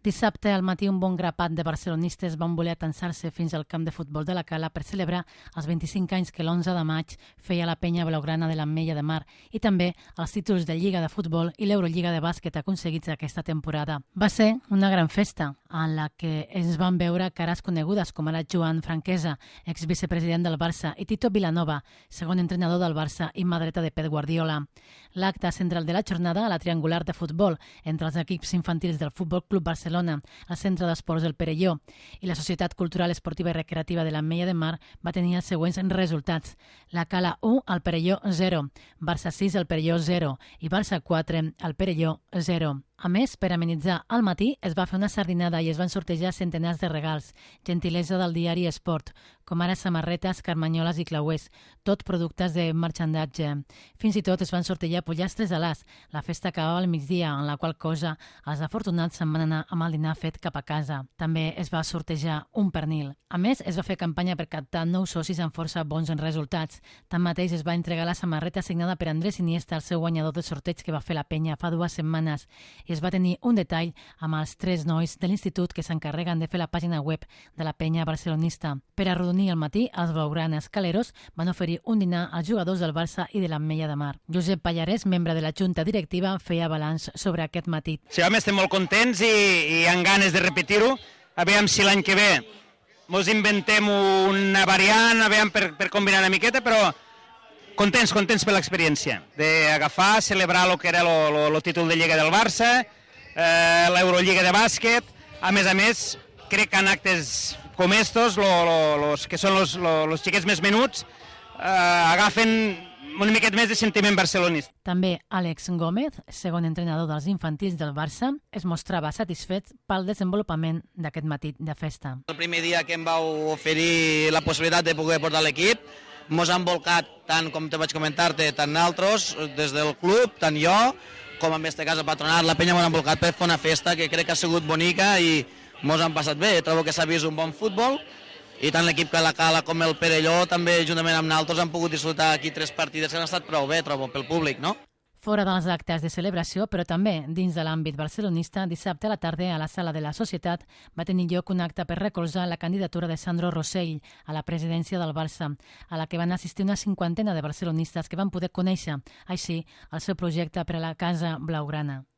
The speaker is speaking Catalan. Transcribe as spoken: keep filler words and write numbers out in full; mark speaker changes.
Speaker 1: Dissabte al matí un bon grapat de barcelonistes van voler atansar-se fins al camp de futbol de la Cala per celebrar els vint-i-cinc anys que l'onze de maig feia la penya blaugrana de l'Ametlla de Mar i també els títols de Lliga de Futbol i l'Eurolliga de Bàsquet aconseguits aquesta temporada. Va ser una gran festa en la que ens van veure cares conegudes com ara Joan Franquesa, exvicepresident del Barça, i Tito Vilanova, segon entrenador del Barça i mà dreta de Pep Guardiola. L'acte central de la jornada a la triangular de futbol entre els equips infantils del Futbol Club Barcelona, el Centre d'Esports del Perelló i la Societat Cultural Esportiva i Recreativa de l'Ametlla de Mar va tenir els següents resultats. La Cala u, al Perelló zero, Barça sis, al Perelló zero i Barça quatre, al Perelló zero. A més, per amenitzar al matí, es va fer una sardinada i es van sortejar centenars de regals, gentilesa del diari Esport, com ara samarretes, carmanyoles i clauers, tot productes de marxandatge. Fins i tot es van sortejar pollastres a l'as. La festa acabava al migdia, en la qual cosa els afortunats se'n van anar amb el dinar fet cap a casa. També es va sortejar un pernil. A més, es va fer campanya per captar nous socis amb força bons resultats. Tanmateix, es va entregar la samarreta signada per Andrés Iniesta, el seu guanyador del sorteig que va fer la penya fa dues setmanes, i es va tenir un detall amb els tres nois de l'institut que s'encarreguen de fer la pàgina web de la penya barcelonista. Per arrodonir el matí, els blaugranes caleros van oferir un dinar als jugadors del Barça i de l'Ametlla de Mar. Josep Pallarès, membre de la Junta Directiva, feia balanç sobre aquest matí.
Speaker 2: Sí, home, estem molt contents i, i amb ganes de repetir-ho. A veure si l'any que ve mos inventem una variant, a veure per, per combinar una miqueta, però contents, contents per l'experiència d'agafar, celebrar el que era el títol de Lliga del Barça, eh, l'Eurolliga de bàsquet. A més a més, crec que en actes com estos, lo, lo, los, que són els xiquets més menuts, eh, agafen una miqueta més de sentiment barcelonista.
Speaker 1: També Àlex Gómez, segon entrenador dels infantils del Barça, es mostrava satisfet pel desenvolupament d'aquest matí de festa.
Speaker 3: El primer dia que em vau oferir la possibilitat de poder portar l'equip, mos han volcat, tant com te vaig comentar-te, tant altres, des del club, tant jo, com en aquest cas el patronat, la penya mos han volcat per fer una festa que crec que ha sigut bonica i mos han passat bé. Trobo que s'ha vist un bon futbol i tant l'equip que la Cala com el Perelló també juntament amb nosaltres han pogut disfrutar aquí tres partides que han estat prou bé, trobo, pel públic, no?
Speaker 1: Fora dels actes de celebració, però també dins de l'àmbit barcelonista, dissabte a la tarda a la Sala de la Societat va tenir lloc un acte per recolzar la candidatura de Sandro Rosell a la presidència del Barça, a la que van assistir una cinquantena de barcelonistes que van poder conèixer, així, el seu projecte per a la Casa Blaugrana.